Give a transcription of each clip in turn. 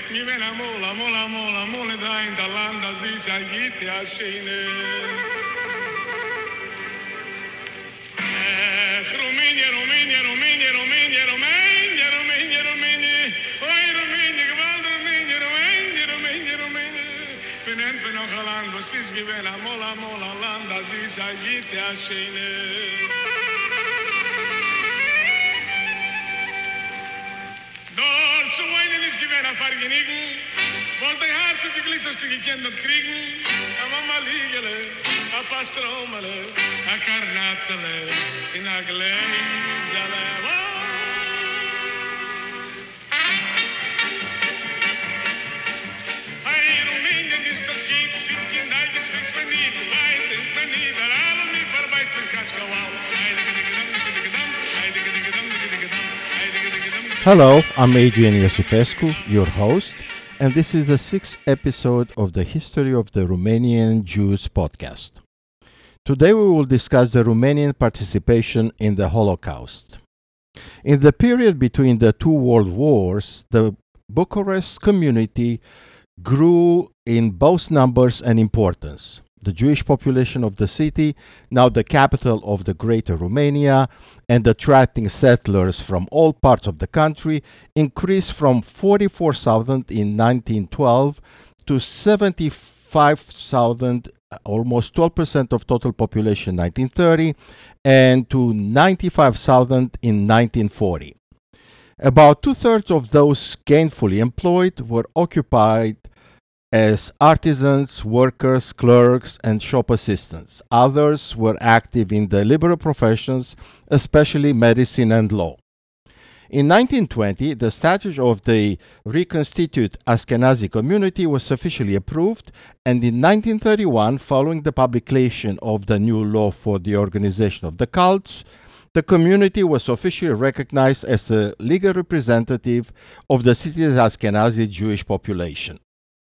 Mimena mola, mola, mola, mole da in da landa zisha yite ashine. Romania, Romania, Romania, Romania, Romania, Romania, Romania. Oi, Romania, geweld Romania, Romania, Romania, Romania. Penen peno galang, was is gewena mola, mola, landa zisha yite ashine. Dort zu weinen ist gewähnt auf Argenigen, wollte ein Herz und die Glitterste gekannt und kriegen, a Mama Liegele, a Pastromele, a Karnatzele, in a Gläsele. Hey, Rumänien ist doch geht, Fittchen, Neiges, Fix, Vernit, Leid, Vernit, alle mich verbeit für Katschkawau. Hello, I'm Adrian Iosifescu, your host, and this is the sixth episode of the History of the Romanian Jews podcast. Today we will discuss the Romanian participation in the Holocaust. In the period between the two world wars, the Bucharest community grew in both numbers and importance. The Jewish population of the city, now the capital of the Greater Romania, and attracting settlers from all parts of the country, increased from 44,000 in 1912 to 75,000, almost 12% of total population in 1930, and to 95,000 in 1940. About two-thirds of those gainfully employed were occupied as artisans, workers, clerks, and shop assistants. Others were active in the liberal professions, especially medicine and law. In 1920, the statute of the reconstituted Ashkenazi community was officially approved, and in 1931, following the publication of the new law for the organization of the cults, the community was officially recognized as a legal representative of the city's Ashkenazi Jewish population.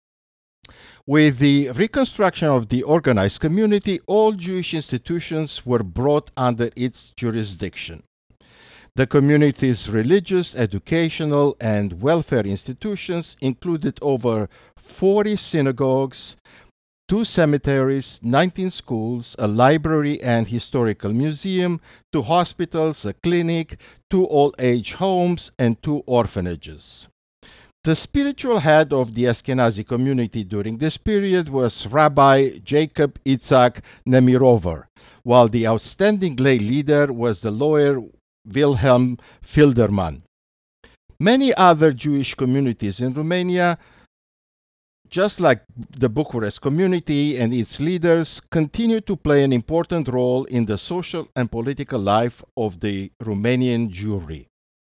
With the reconstruction of the organized community, all Jewish institutions were brought under its jurisdiction. The community's religious, educational, and welfare institutions included over 40 synagogues, 2 cemeteries, 19 schools, a library and historical museum, 2 hospitals, a clinic, 2 old-age homes, and 2 orphanages. The spiritual head of the Ashkenazi community during this period was Rabbi Jacob Itzhak Nemirover, while the outstanding lay leader was the lawyer Wilhelm Filderman. Many other Jewish communities in Romania, just like the Bucharest community and its leaders, continue to play an important role in the social and political life of the Romanian Jewry.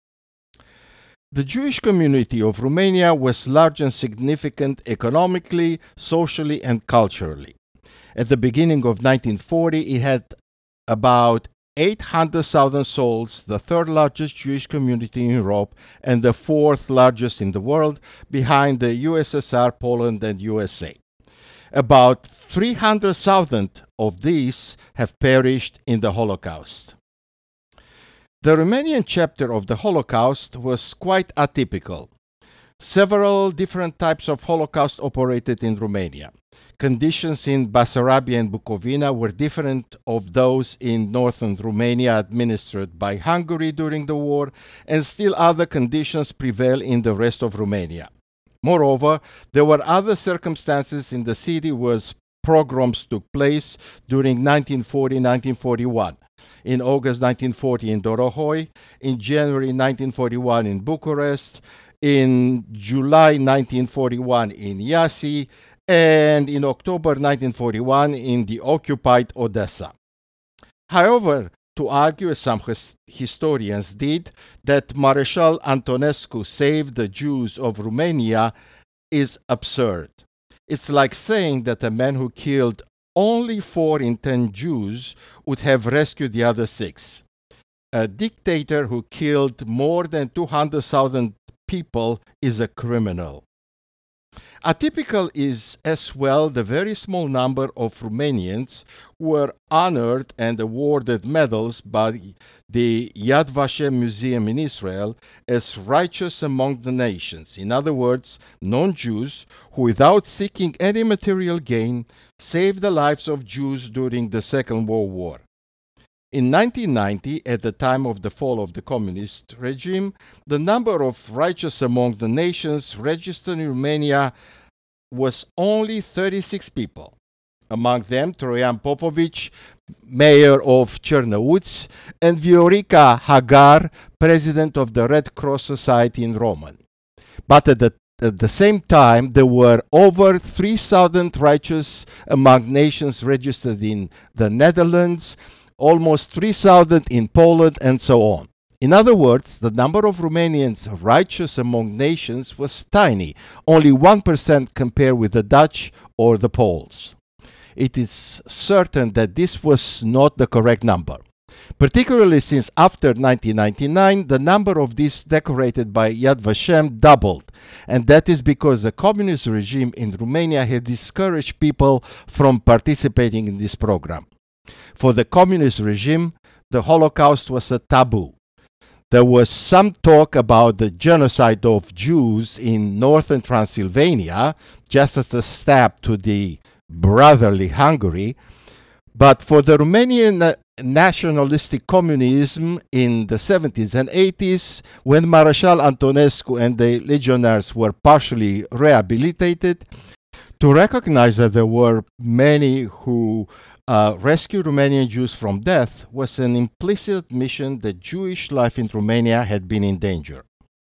The Jewish community of Romania was large and significant economically, socially, and culturally. At the beginning of 1940, it had about 800,000 souls, the third largest Jewish community in Europe and the fourth largest in the world, behind the USSR, Poland, and USA. About 300,000 of these have perished in the Holocaust. The Romanian chapter of the Holocaust was quite atypical. Several different types of Holocaust operated in Romania. Conditions in Bessarabia and Bukovina were different of those in northern Romania administered by Hungary during the war, and still other conditions prevail in the rest of Romania. Moreover, there were other circumstances in the city where pogroms took place during 1940-1941. In August 1940 in Dorohoi, in January 1941 in Bucharest, in July 1941 in Iasi, and in October 1941 in the occupied Odessa. However, to argue, as some historians did, that Marshal Antonescu saved the Jews of Romania is absurd. It's like saying that a man who killed only 4 in 10 Jews would have rescued the other 6. A dictator who killed more than 200,000 people is a criminal. Atypical is as well the very small number of Romanians who were honored and awarded medals by the Yad Vashem Museum in Israel as righteous among the nations. In other words, non-Jews who, without seeking any material gain, saved the lives of Jews during the Second World War. In 1990, at the time of the fall of the communist regime, the number of righteous among the nations registered in Romania was only 36 people. Among them, Troian Popovici, mayor of Cernăuți, and Viorica Hagar, president of the Red Cross Society in Roman. But at the same time, there were over 3,000 righteous among nations registered in the Netherlands, almost 3,000 in Poland, and so on. In other words, the number of Romanians righteous among nations was tiny, only 1% compared with the Dutch or the Poles. It is certain that this was not the correct number, particularly since after 1999, the number of these decorated by Yad Vashem doubled, and that is because the communist regime in Romania had discouraged people from participating in this program. For the communist regime, the Holocaust was a taboo. There was some talk about the genocide of Jews in northern Transylvania, just as a stab to the brotherly Hungary, but for the Romanian nationalistic communism in the 70s and 80s, when Marshal Antonescu and the legionnaires were partially rehabilitated, to recognize that there were many who rescued Romanian Jews from death was an implicit admission that Jewish life in Romania had been in danger.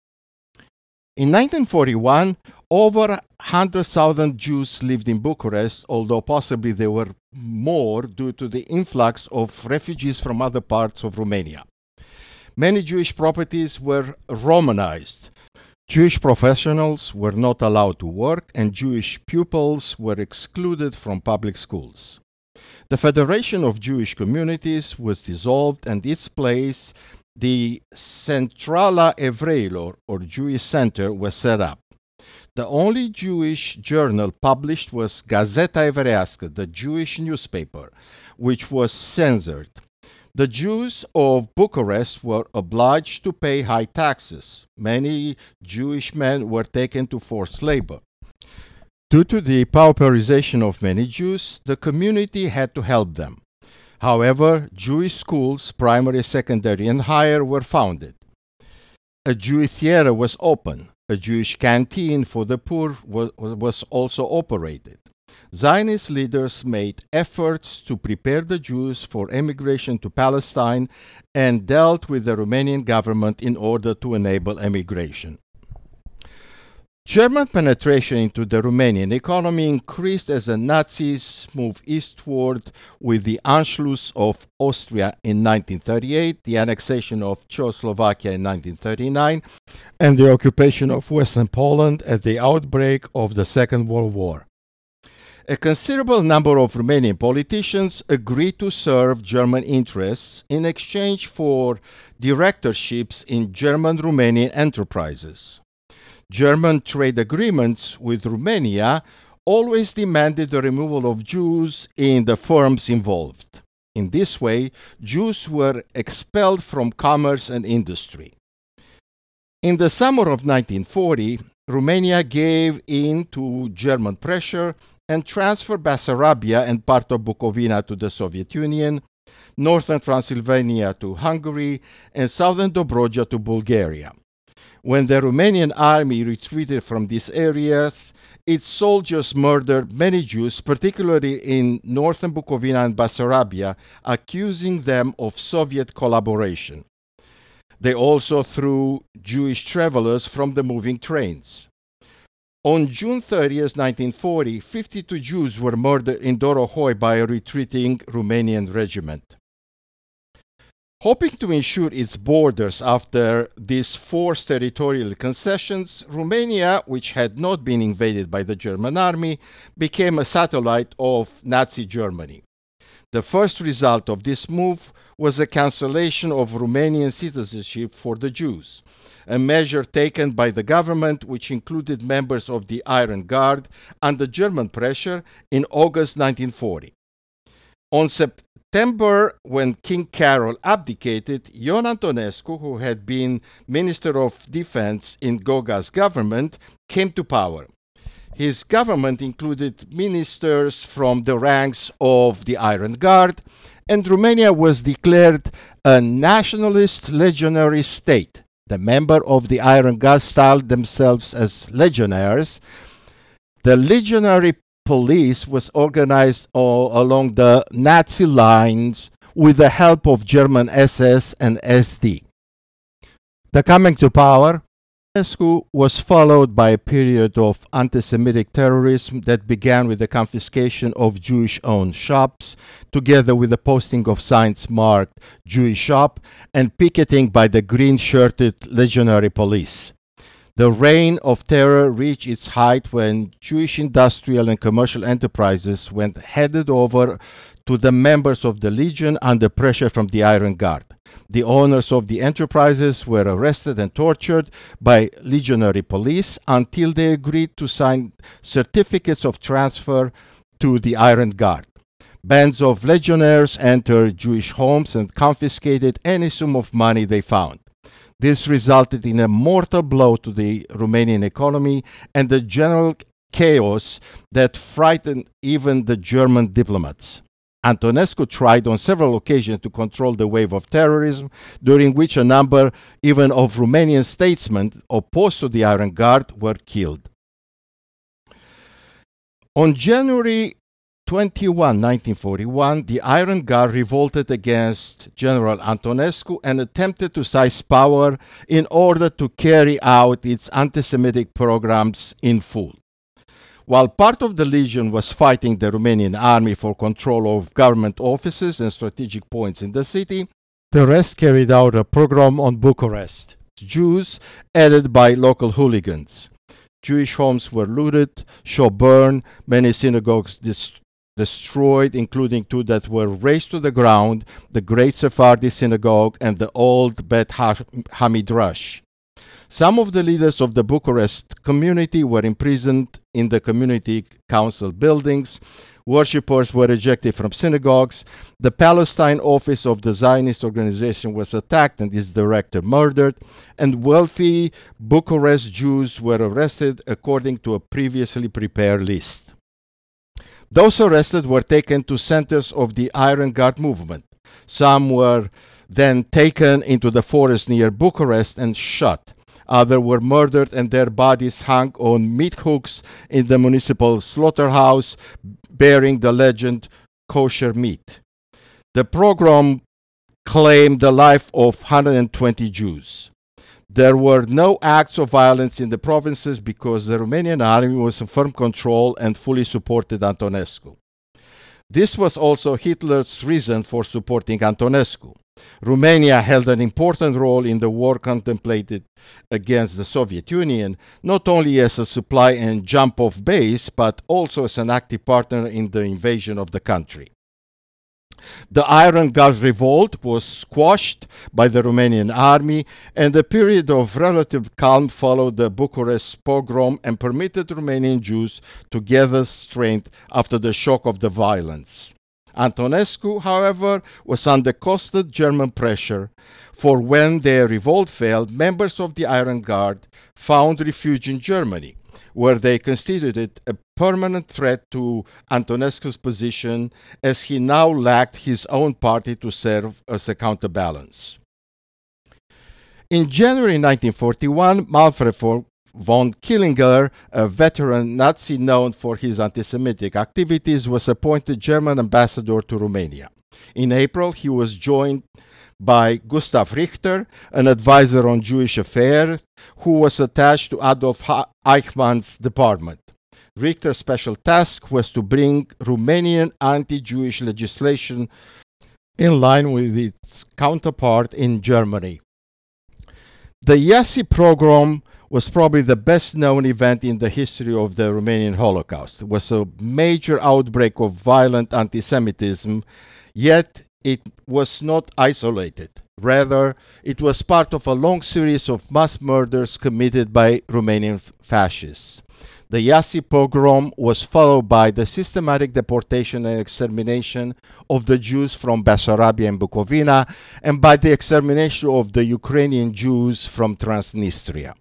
In 1941, over 100,000 Jews lived in Bucharest, although possibly there were more due to the influx of refugees from other parts of Romania. Many Jewish properties were Romanized. Jewish professionals were not allowed to work, and Jewish pupils were excluded from public schools. The Federation of Jewish Communities was dissolved, and its place, the Centrala Evreilor, or Jewish Center, was set up. The only Jewish journal published was Gazeta Evrească, the Jewish newspaper, which was censored. The Jews of Bucharest were obliged to pay high taxes. Many Jewish men were taken to forced labor. Due to the pauperization of many Jews, the community had to help them. However, Jewish schools, primary, secondary, and higher, were founded. A Jewish theater was open. A Jewish canteen for the poor was also operated. Zionist leaders made efforts to prepare the Jews for emigration to Palestine and dealt with the Romanian government in order to enable emigration. German penetration into the Romanian economy increased as the Nazis moved eastward with the Anschluss of Austria in 1938, the annexation of Czechoslovakia in 1939, and the occupation of Western Poland at the outbreak of the Second World War. A considerable number of Romanian politicians agreed to serve German interests in exchange for directorships in German-Romanian enterprises. German trade agreements with Romania always demanded the removal of Jews in the firms involved. In this way, Jews were expelled from commerce and industry. In the summer of 1940, Romania gave in to German pressure and transferred Bessarabia and part of Bukovina to the Soviet Union, northern Transylvania to Hungary, and southern Dobroja to Bulgaria. When the Romanian army retreated from these areas, its soldiers murdered many Jews, particularly in northern Bukovina and Bessarabia, accusing them of Soviet collaboration. They also threw Jewish travelers from the moving trains. On June 30, 1940, 52 Jews were murdered in Dorohoi by a retreating Romanian regiment. Hoping to ensure its borders after these forced territorial concessions, Romania, which had not been invaded by the German army, became a satellite of Nazi Germany. The first result of this move was the cancellation of Romanian citizenship for the Jews, a measure taken by the government which included members of the Iron Guard under German pressure in August 1940. On September, when King Carol abdicated, Ion Antonescu, who had been Minister of Defense in Goga's government, came to power. His government included ministers from the ranks of the Iron Guard, and Romania was declared a nationalist legionary state. The members of the Iron Guard styled themselves as legionnaires. The legionary police was organized along the Nazi lines with the help of German SS and SD. The coming to power Antonescu was followed by a period of anti-Semitic terrorism that began with the confiscation of Jewish-owned shops, together with the posting of signs marked Jewish shop and picketing by the green-shirted legionary police. The reign of terror reached its height when Jewish industrial and commercial enterprises went headed over to the members of the Legion under pressure from the Iron Guard. The owners of the enterprises were arrested and tortured by legionary police until they agreed to sign certificates of transfer to the Iron Guard. Bands of legionnaires entered Jewish homes and confiscated any sum of money they found. This resulted in a mortal blow to the Romanian economy and the general chaos that frightened even the German diplomats. Antonescu tried on several occasions to control the wave of terrorism, during which a number even of Romanian statesmen opposed to the Iron Guard were killed. On January 21, 1941, the Iron Guard revolted against General Antonescu and attempted to seize power in order to carry out its anti-Semitic programs in full. While part of the Legion was fighting the Romanian army for control of government offices and strategic points in the city, the rest carried out a pogrom on Bucharest. Jews aided by local hooligans. Jewish homes were looted, shops burned, many synagogues destroyed, including two that were razed to the ground, the Great Sephardi Synagogue and the old Bet HaMidrash. Some of the leaders of the Bucharest community were imprisoned in the community council buildings. Worshippers were ejected from synagogues. The Palestine office of the Zionist organization was attacked and its director murdered. And wealthy Bucharest Jews were arrested according to a previously prepared list. Those arrested were taken to centers of the Iron Guard movement. Some were then taken into the forest near Bucharest and shot. Others were murdered and their bodies hung on meat hooks in the municipal slaughterhouse, bearing the legend kosher meat. The pogrom claimed the life of 120 Jews. There were no acts of violence in the provinces because the Romanian army was in firm control and fully supported Antonescu. This was also Hitler's reason for supporting Antonescu. Romania held an important role in the war contemplated against the Soviet Union, not only as a supply and jump-off base, but also as an active partner in the invasion of the country. The Iron Guard revolt was squashed by the Romanian army, and a period of relative calm followed the Bucharest pogrom and permitted Romanian Jews to gather strength after the shock of the violence. Antonescu, however, was under constant German pressure, for when their revolt failed, members of the Iron Guard found refuge in Germany, where they considered it a permanent threat to Antonescu's position, as he now lacked his own party to serve as a counterbalance. In January 1941, Manfred von Killinger, a veteran Nazi known for his anti-Semitic activities, was appointed German ambassador to Romania. In April, he was joined by Gustav Richter, an advisor on Jewish affairs, who was attached to Adolf Eichmann's department. Richter's special task was to bring Romanian anti-Jewish legislation in line with its counterpart in Germany. The Iași pogrom was probably the best known event in the history of the Romanian Holocaust. It was a major outbreak of violent anti-Semitism. Yet it was not isolated. Rather, it was part of a long series of mass murders committed by Romanian fascists. The Iasi pogrom was followed by the systematic deportation and extermination of the Jews from Bessarabia and Bukovina, and by the extermination of the Ukrainian Jews from Transnistria.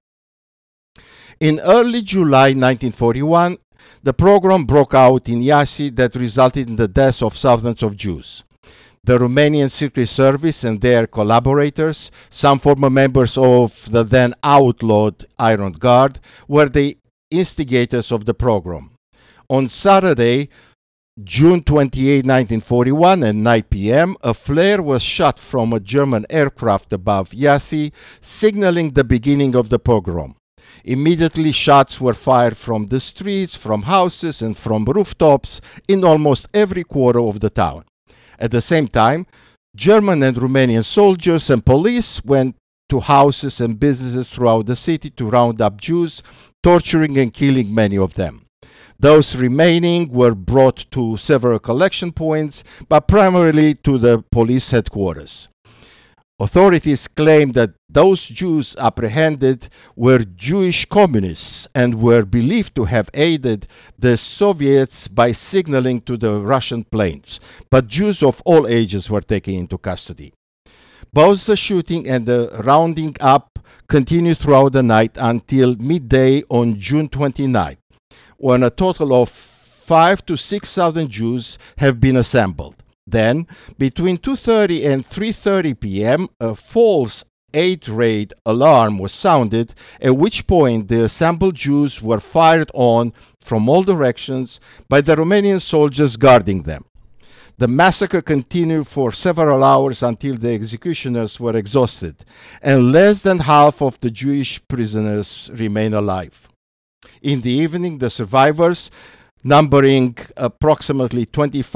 In early July 1941, the pogrom broke out in Iasi that resulted in the deaths of thousands of Jews. The Romanian Secret Service and their collaborators, some former members of the then outlawed Iron Guard, were the instigators of the pogrom. On Saturday, June 28, 1941, at 9 p.m., a flare was shot from a German aircraft above Iasi, signaling the beginning of the pogrom. Immediately, shots were fired from the streets, from houses, and from rooftops in almost every quarter of the town. At the same time, German and Romanian soldiers and police went to houses and businesses throughout the city to round up Jews, torturing and killing many of them. Those remaining were brought to several collection points, but primarily to the police headquarters. Authorities claimed that those Jews apprehended were Jewish communists and were believed to have aided the Soviets by signaling to the Russian planes, but Jews of all ages were taken into custody. Both the shooting and the rounding up continued throughout the night until midday on June 29, when a total of 5,000 to 6,000 Jews have been assembled. Then, between 2:30 and 3:30 p.m., a false aid raid alarm was sounded, at which point the assembled Jews were fired on from all directions by the Romanian soldiers guarding them. The massacre continued for several hours until the executioners were exhausted, and less than half of the Jewish prisoners remain alive. In the evening, the survivors, numbering approximately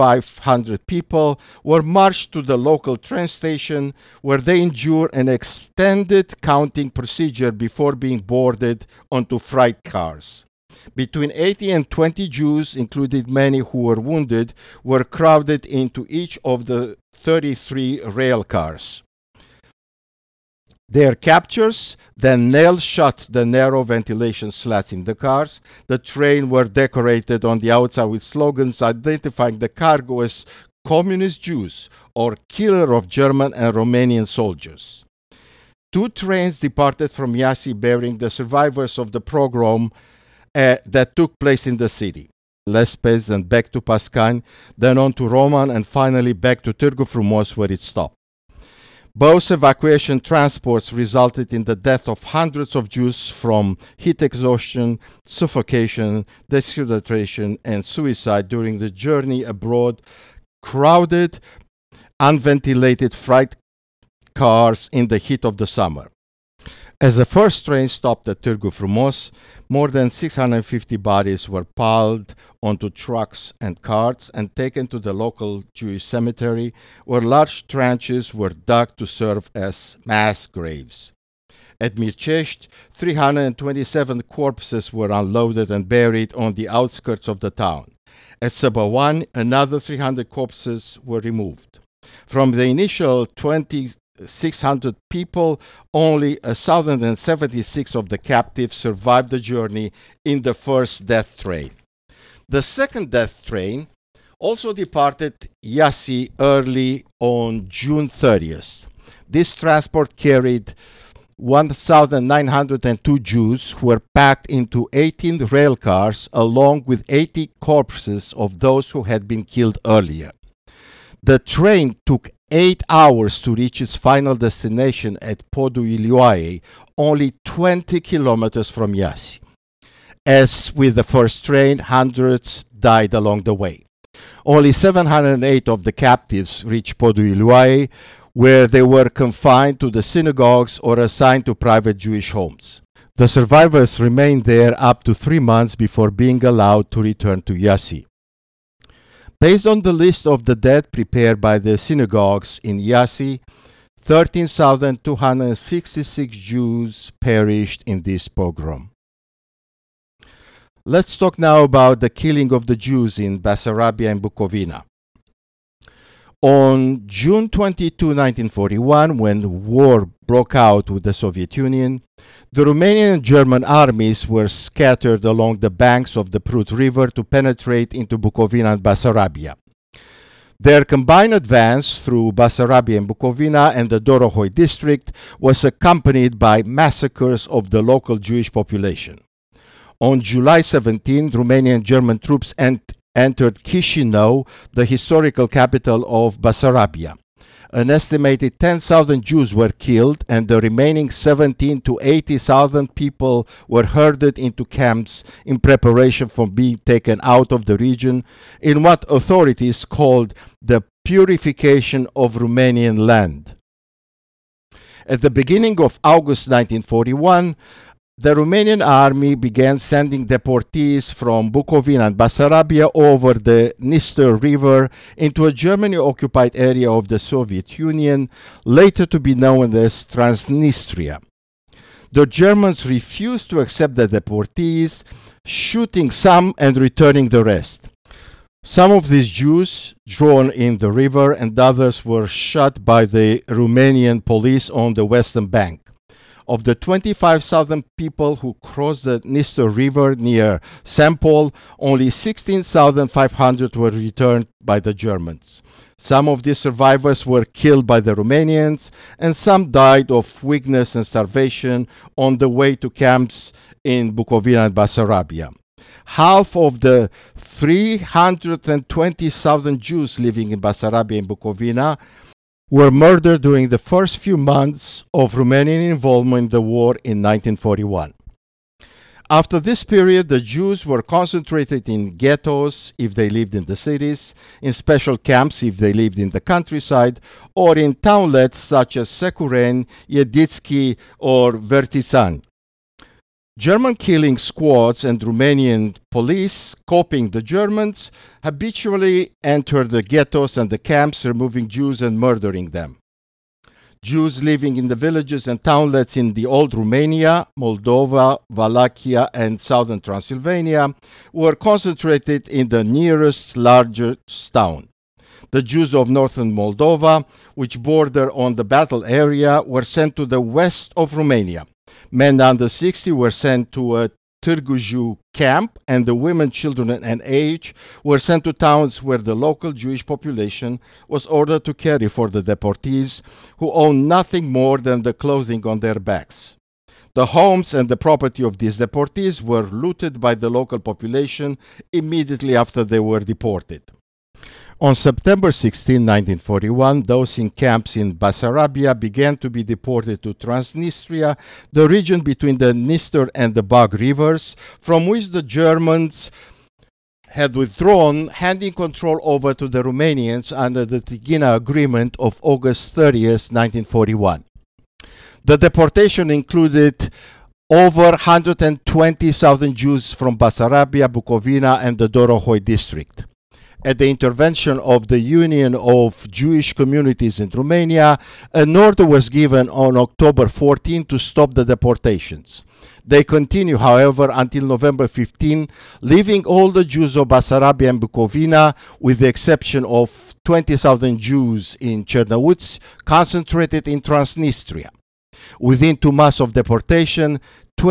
2,500 people, were marched to the local train station where they endured an extended counting procedure before being boarded onto freight cars. Between 80 and 20 Jews, including many who were wounded, were crowded into each of the 33 rail cars. Their captors then nailed shut the narrow ventilation slats in the cars. The train were decorated on the outside with slogans identifying the cargo as Communist Jews or Killer of German and Romanian Soldiers. 2 trains departed from Iasi bearing the survivors of the pogrom that took place in the city. Lespez and back to Pascani, then on to Roman, and finally back to Târgu Frumos where it stopped. Both evacuation transports resulted in the death of hundreds of Jews from heat exhaustion, suffocation, dehydration, and suicide during the journey abroad. Crowded, unventilated freight cars in the heat of the summer. As the first train stopped at Târgu Frumos, more than 650 bodies were piled onto trucks and carts and taken to the local Jewish cemetery, where large trenches were dug to serve as mass graves. At Mircești, 327 corpses were unloaded and buried on the outskirts of the town. At Săbăuani, another 300 corpses were removed. From the initial 2,600 people, only 1,076 of the captives survived the journey in the first death train. The second death train also departed Iasi early on June 30th. This transport carried 1,902 Jews who were packed into 18 rail cars along with 80 corpses of those who had been killed earlier. The train took 8 hours to reach its final destination at Podul Ilioaiei, only 20 kilometers from Iasi. As with the first train, hundreds died along the way. Only 708 of the captives reached Podul Ilioaiei, where they were confined to the synagogues or assigned to private Jewish homes. The survivors remained there up to 3 months before being allowed to return to Iasi. Based on the list of the dead prepared by the synagogues in Iasi, 13,266 Jews perished in this pogrom. Let's talk now about the killing of the Jews in Bessarabia and Bukovina. On June 22, 1941, when war broke out with the Soviet Union, the Romanian and German armies were scattered along the banks of the Prut River to penetrate into Bukovina and Basarabia. Their combined advance through Basarabia and Bukovina and the Dorohoi district was accompanied by massacres of the local Jewish population. On July 17, Romanian and German troops entered Chisinau, the historical capital of Basarabia. An estimated 10,000 Jews were killed, and the remaining 17 to 80,000 people were herded into camps in preparation for being taken out of the region in what authorities called the purification of Romanian land. At the beginning of August 1941, the Romanian army began sending deportees from Bukovina and Basarabia over the Dniester River into a Germany-occupied area of the Soviet Union, later to be known as Transnistria. The Germans refused to accept the deportees, shooting some and returning the rest. Some of these Jews drowned in the river and others were shot by the Romanian police on the western bank. Of the 25,000 people who crossed the Dniester River near Sempol, only 16,500 were returned by the Germans. Some of these survivors were killed by the Romanians, and some died of weakness and starvation on the way to camps in Bukovina and Basarabia. Half of the 320,000 Jews living in Basarabia and Bukovina were murdered during the first few months of Romanian involvement in the war in 1941. After this period, the Jews were concentrated in ghettos if they lived in the cities, in special camps if they lived in the countryside, or in townlets such as Securen, Yeditsky, or Vertițani. German killing squads and Romanian police, copying the Germans, habitually entered the ghettos and the camps, removing Jews and murdering them. Jews living in the villages and townlets in the old Romania, Moldova, Wallachia, and southern Transylvania were concentrated in the nearest largest town. The Jews of northern Moldova, which border on the battle area, were sent to the west of Romania. Men under 60 were sent to a Târgu Jiu camp, and the women, children, and age were sent to towns where the local Jewish population was ordered to care for the deportees, who owned nothing more than the clothing on their backs. The homes and the property of these deportees were looted by the local population immediately after they were deported. On September 16, 1941, those in camps in Basarabia began to be deported to Transnistria, the region between the Dniester and the Bug rivers, from which the Germans had withdrawn, handing control over to the Romanians under the Tighina Agreement of August 30, 1941. The deportation included over 120,000 Jews from Basarabia, Bukovina, and the Dorohoi district. At the intervention of the Union of Jewish Communities in Romania, an order was given on October 14 to stop the deportations. They continue, however, until November 15, leaving all the Jews of Basarabia and Bukovina, with the exception of 20,000 Jews in Cernăuți, concentrated in Transnistria. Within 2 months of deportation,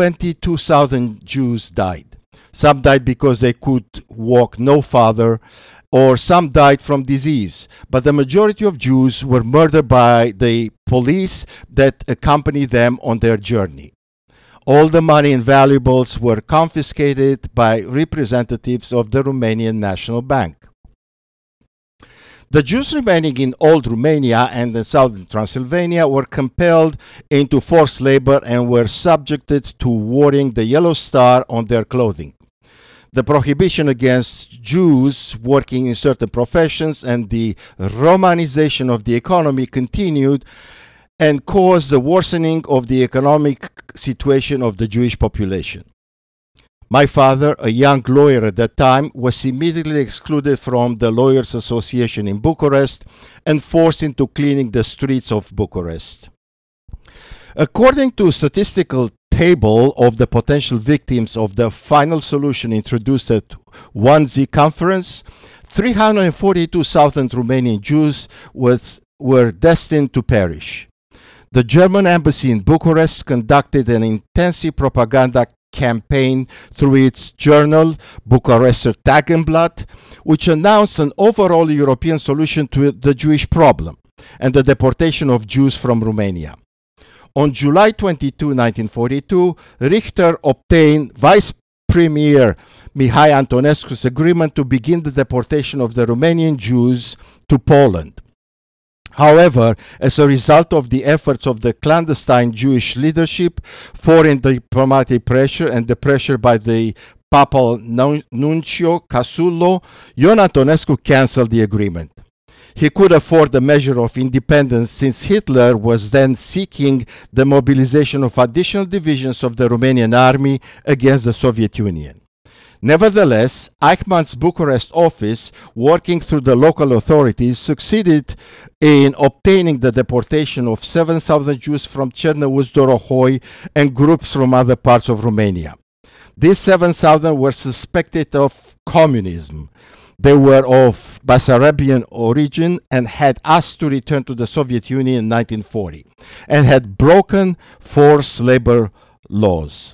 22,000 Jews died. Some died because they could walk no farther, or some died from disease, but the majority of Jews were murdered by the police that accompanied them on their journey. All the money and valuables were confiscated by representatives of the Romanian National Bank. The Jews remaining in Old Romania and in southern Transylvania were compelled into forced labor and were subjected to wearing the yellow star on their clothing. The prohibition against Jews working in certain professions and the Romanization of the economy continued and caused the worsening of the economic situation of the Jewish population. My father, a young lawyer at that time, was immediately excluded from the Lawyers' Association in Bucharest and forced into cleaning the streets of Bucharest. According to statistical table of the potential victims of the final solution introduced at 1Z conference, 342,000 Romanian Jews were destined to perish. The German embassy in Bucharest conducted an intensive propaganda campaign through its journal Bukarester Tageblatt, which announced an overall European solution to the Jewish problem and the deportation of Jews from Romania. On July 22, 1942, Richter obtained Vice Premier Mihai Antonescu's agreement to begin the deportation of the Romanian Jews to Poland. However, as a result of the efforts of the clandestine Jewish leadership, foreign diplomatic pressure, and the pressure by the Papal Nuncio Casullo, Ion Antonescu cancelled the agreement. He could afford the measure of independence since Hitler was then seeking the mobilization of additional divisions of the Romanian army against the Soviet Union. Nevertheless, Eichmann's Bucharest office, working through the local authorities, succeeded in obtaining the deportation of 7,000 Jews from Cernăuți, Dorohoi, and groups from other parts of Romania. These 7,000 were suspected of communism. They were of Bessarabian origin and had asked to return to the Soviet Union in 1940 and had broken forced labor laws.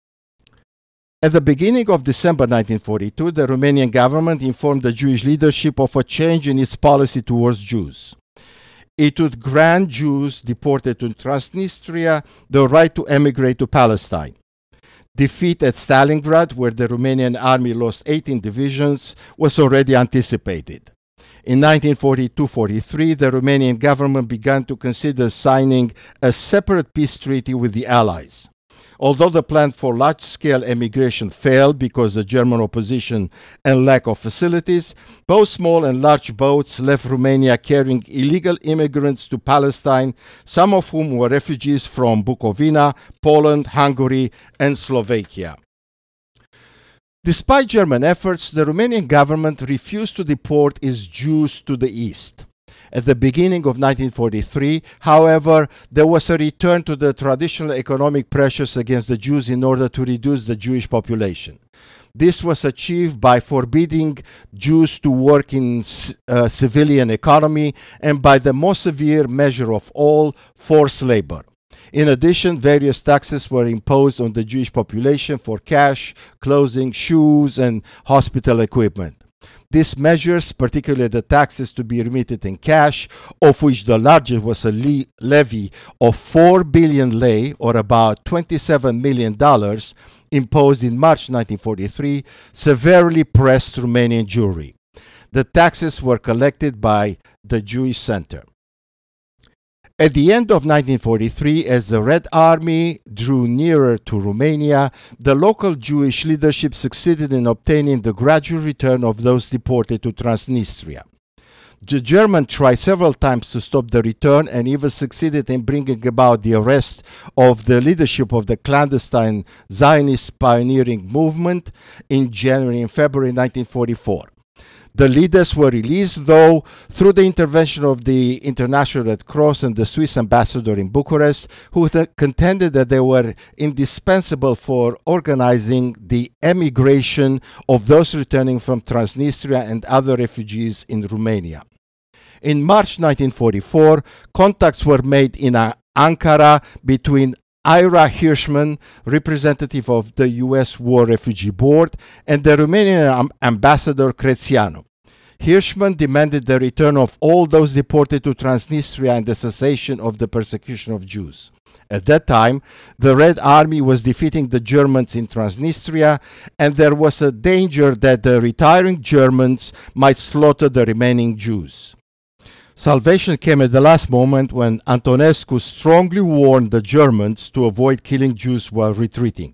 At the beginning of December 1942, the Romanian government informed the Jewish leadership of a change in its policy towards Jews. It would grant Jews deported to Transnistria the right to emigrate to Palestine. Defeat at Stalingrad, where the Romanian army lost 18 divisions, was already anticipated. In 1942-43, the Romanian government began to consider signing a separate peace treaty with the Allies. Although the plan for large-scale emigration failed because of German opposition and lack of facilities, both small and large boats left Romania carrying illegal immigrants to Palestine, some of whom were refugees from Bukovina, Poland, Hungary, and Slovakia. Despite German efforts, the Romanian government refused to deport its Jews to the east. At the beginning of 1943, however, there was a return to the traditional economic pressures against the Jews in order to reduce the Jewish population. This was achieved by forbidding Jews to work in civilian economy and by the most severe measure of all, forced labor. In addition, various taxes were imposed on the Jewish population for cash, clothing, shoes, and hospital equipment. These measures, particularly the taxes to be remitted in cash, of which the largest was a levy of 4 billion lei, or about $27 million, imposed in March 1943, severely pressed Romanian Jewry. The taxes were collected by the Jewish Center. At the end of 1943, as the Red Army drew nearer to Romania, the local Jewish leadership succeeded in obtaining the gradual return of those deported to Transnistria. The Germans tried several times to stop the return and even succeeded in bringing about the arrest of the leadership of the clandestine Zionist pioneering movement in January and February 1944. The leaders were released, though, through the intervention of the International Red Cross and the Swiss ambassador in Bucharest, who contended that they were indispensable for organizing the emigration of those returning from Transnistria and other refugees in Romania. In March 1944, contacts were made in Ankara between Ira Hirschman, representative of the U.S. War Refugee Board, and the Romanian ambassador Crețianu. Hirschman demanded the return of all those deported to Transnistria and the cessation of the persecution of Jews. At that time, the Red Army was defeating the Germans in Transnistria, and there was a danger that the retiring Germans might slaughter the remaining Jews. Salvation came at the last moment when Antonescu strongly warned the Germans to avoid killing Jews while retreating.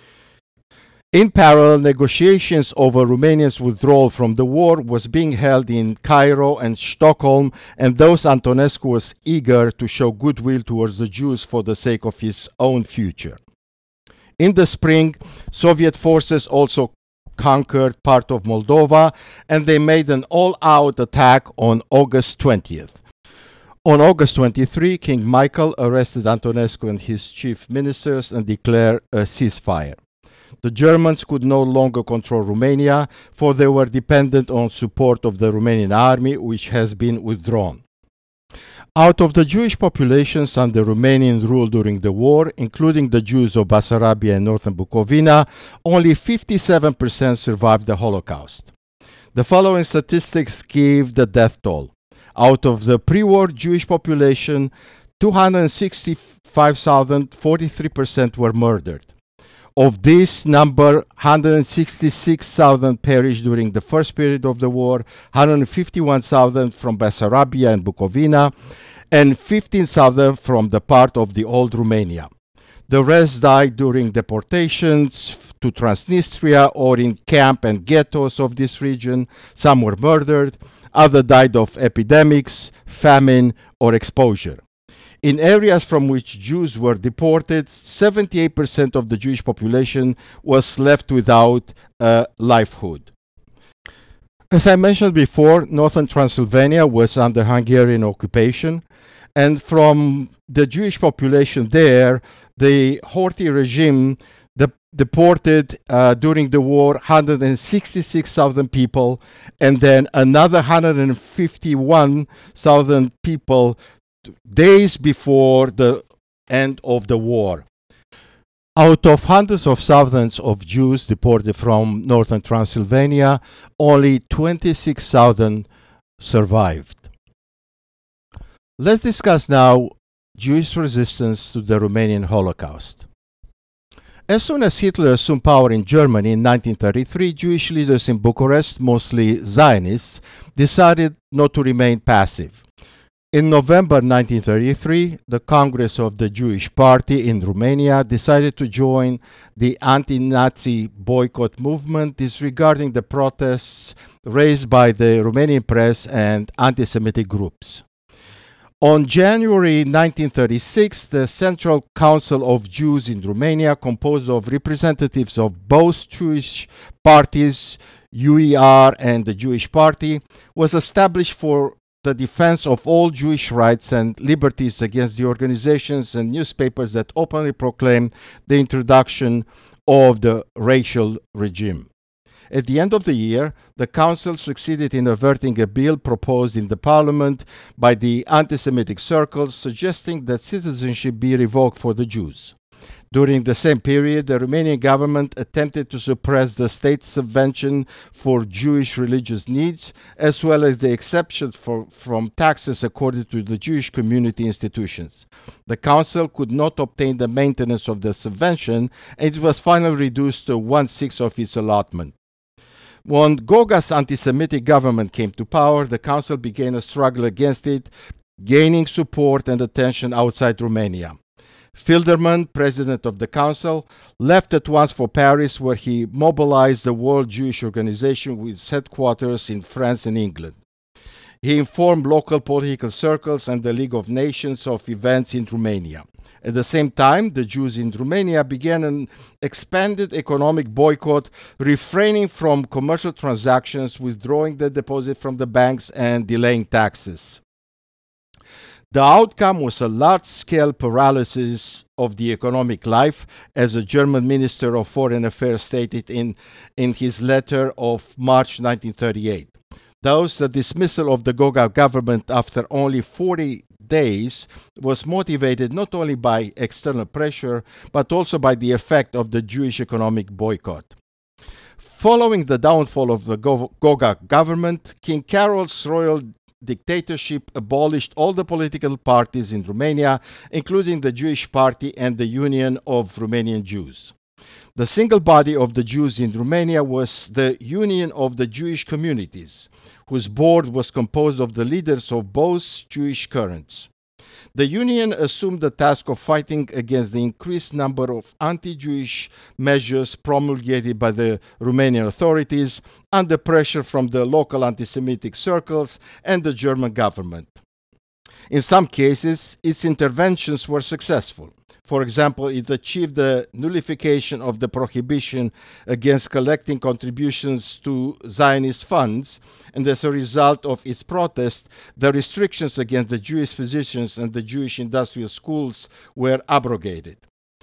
In parallel, negotiations over Romania's withdrawal from the war was being held in Cairo and Stockholm, and thus Antonescu was eager to show goodwill towards the Jews for the sake of his own future. In the spring, Soviet forces also conquered part of Moldova, and they made an all-out attack on August 20th. On August 23, King Michael arrested Antonescu and his chief ministers and declared a ceasefire. The Germans could no longer control Romania, for they were dependent on support of the Romanian army, which has been withdrawn. Out of the Jewish populations under Romanian rule during the war, including the Jews of Bessarabia and northern Bukovina, only 57% survived the Holocaust. The following statistics give the death toll. Out of the pre-war Jewish population, 265,000, 43% were murdered. Of this number, 166,000 perished during the first period of the war, 151,000 from Bessarabia and Bukovina, and 15,000 from the part of the old Romania. The rest died during deportations to Transnistria or in camp and ghettos of this region. Some were murdered, others died of epidemics, famine, or exposure. In areas from which Jews were deported, 78% of the Jewish population was left without a livelihood. As I mentioned before, northern Transylvania was under Hungarian occupation, and from the Jewish population there, the Horthy regime deported during the war 166,000 people, and then another 151,000 people days before the end of the war. Out of hundreds of thousands of Jews deported from northern Transylvania, only 26,000 survived. Let's discuss now Jewish resistance to the Romanian Holocaust. As soon as Hitler assumed power in Germany in 1933, Jewish leaders in Bucharest, mostly Zionists, decided not to remain passive. In November 1933, the Congress of the Jewish Party in Romania decided to join the anti-Nazi boycott movement, disregarding the protests raised by the Romanian press and anti-Semitic groups. On January 1936, the Central Council of Jews in Romania, composed of representatives of both Jewish parties, UER and the Jewish Party, was established for the defense of all Jewish rights and liberties against the organizations and newspapers that openly proclaimed the introduction of the racial regime. At the end of the year, the Council succeeded in averting a bill proposed in the Parliament by the anti-Semitic circles, suggesting that citizenship be revoked for the Jews. During the same period, the Romanian government attempted to suppress the state subvention for Jewish religious needs, as well as the exception from taxes accorded to the Jewish community institutions. The council could not obtain the maintenance of the subvention, and it was finally reduced to 1/6 of its allotment. When Goga's anti-Semitic government came to power, the council began a struggle against it, gaining support and attention outside Romania. Filderman, president of the council, left at once for Paris, where he mobilized the World Jewish Organization with headquarters in France and England. He informed local political circles and the League of Nations of events in Romania. At the same time, the Jews in Romania began an expanded economic boycott, refraining from commercial transactions, withdrawing the deposit from the banks, and delaying taxes. The outcome was a large-scale paralysis of the economic life, as a German Minister of Foreign Affairs stated in his letter of March 1938. Thus, the dismissal of the Goga government after only 40 days was motivated not only by external pressure, but also by the effect of the Jewish economic boycott. Following the downfall of the Goga government, King Carol's royal dictatorship abolished all the political parties in Romania, including the Jewish Party and the Union of Romanian Jews. The single body of the Jews in Romania was the Union of the Jewish Communities, whose board was composed of the leaders of both Jewish currents. The Union assumed the task of fighting against the increased number of anti-Jewish measures promulgated by the Romanian authorities under pressure from the local anti-Semitic circles and the German government. In some cases, its interventions were successful. For example, it achieved the nullification of the prohibition against collecting contributions to Zionist funds, and as a result of its protest, the restrictions against the Jewish physicians and the Jewish industrial schools were abrogated.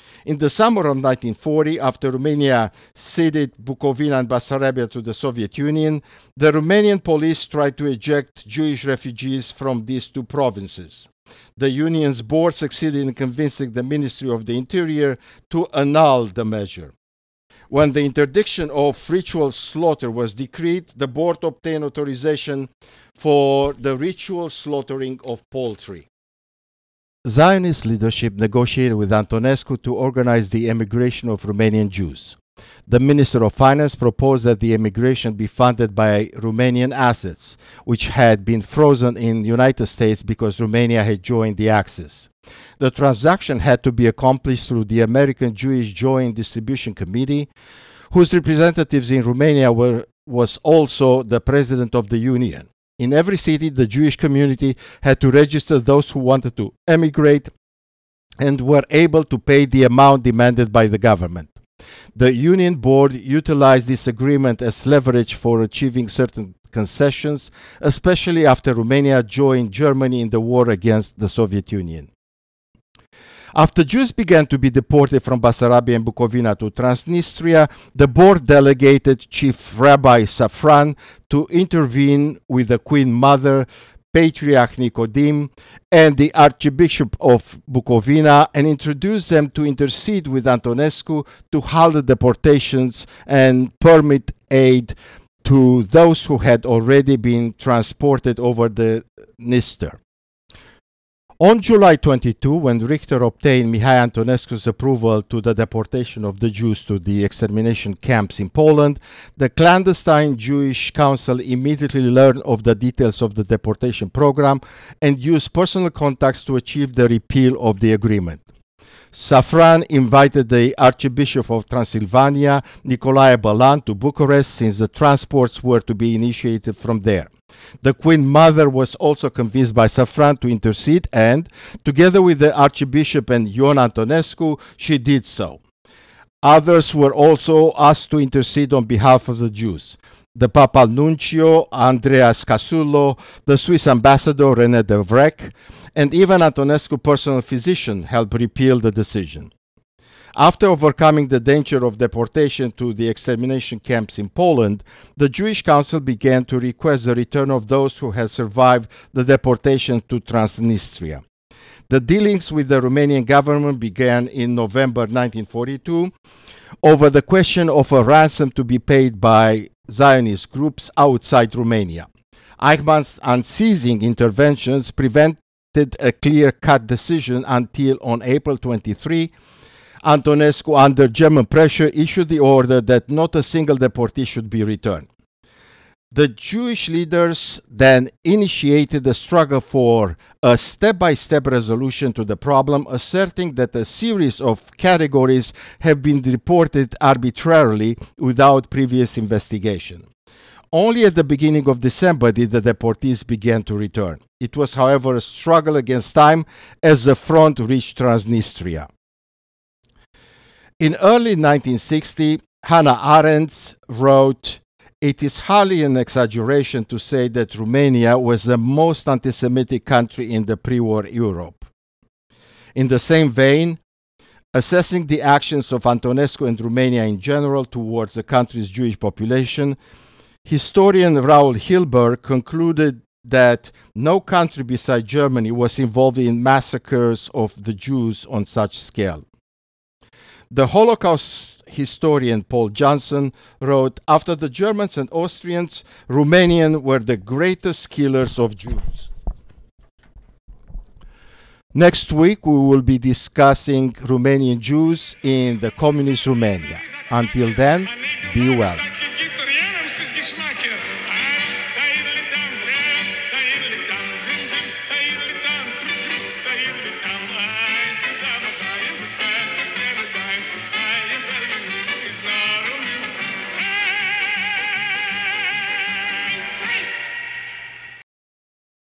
In the summer of 1940, after Romania ceded Bukovina and Bessarabia to the Soviet Union, the Romanian police tried to eject Jewish refugees from these two provinces. The Union's board succeeded in convincing the Ministry of the Interior to annul the measure. When the interdiction of ritual slaughter was decreed, the board obtained authorization for the ritual slaughtering of poultry. Zionist leadership negotiated with Antonescu to organize the emigration of Romanian Jews. The Minister of Finance proposed that the emigration be funded by Romanian assets, which had been frozen in the United States because Romania had joined the Axis. The transaction had to be accomplished through the American Jewish Joint Distribution Committee, whose representatives in Romania was also the President of the Union. In every city, the Jewish community had to register those who wanted to emigrate and were able to pay the amount demanded by the government. The Union Board utilized this agreement as leverage for achieving certain concessions, especially after Romania joined Germany in the war against the Soviet Union. After Jews began to be deported from Bessarabia and Bukovina to Transnistria, the board delegated Chief Rabbi Safran to intervene with the Queen Mother, Patriarch Nicodim, and the Archbishop of Bukovina, and introduced them to intercede with Antonescu to halt the deportations and permit aid to those who had already been transported over the Dniester. On July 22, when Richter obtained Mihai Antonescu's approval to the deportation of the Jews to the extermination camps in Poland, the clandestine Jewish Council immediately learned of the details of the deportation program and used personal contacts to achieve the repeal of the agreement. Safran invited the Archbishop of Transylvania, Nicolae Bălan, to Bucharest, since the transports were to be initiated from there. The Queen Mother was also convinced by Safran to intercede, and, together with the Archbishop and Ion Antonescu, she did so. Others were also asked to intercede on behalf of the Jews. The Papal Nuncio, Andreas Casullo, the Swiss ambassador, René de Vrec, and even Antonescu's personal physician helped repeal the decision. After overcoming the danger of deportation to the extermination camps in Poland, the Jewish Council began to request the return of those who had survived the deportation to Transnistria. The dealings with the Romanian government began in November 1942 over the question of a ransom to be paid by Zionist groups outside Romania. Eichmann's unceasing interventions prevented a clear-cut decision until on April 23, Antonescu, under German pressure, issued the order that not a single deportee should be returned. The Jewish leaders then initiated a struggle for a step-by-step resolution to the problem, asserting that a series of categories have been deported arbitrarily without previous investigation. Only at the beginning of December did the deportees begin to return. It was, however, a struggle against time as the front reached Transnistria. In early 1960, Hannah Arendt wrote, "It is hardly an exaggeration to say that Romania was the most anti-Semitic country in the pre-war Europe." In the same vein, assessing the actions of Antonescu and Romania in general towards the country's Jewish population, historian Raoul Hilberg concluded that no country beside Germany was involved in massacres of the Jews on such scale. The Holocaust historian Paul Johnson wrote, "After the Germans and Austrians, Romanians were the greatest killers of Jews." Next week, we will be discussing Romanian Jews in the communist Romania. Until then, be well.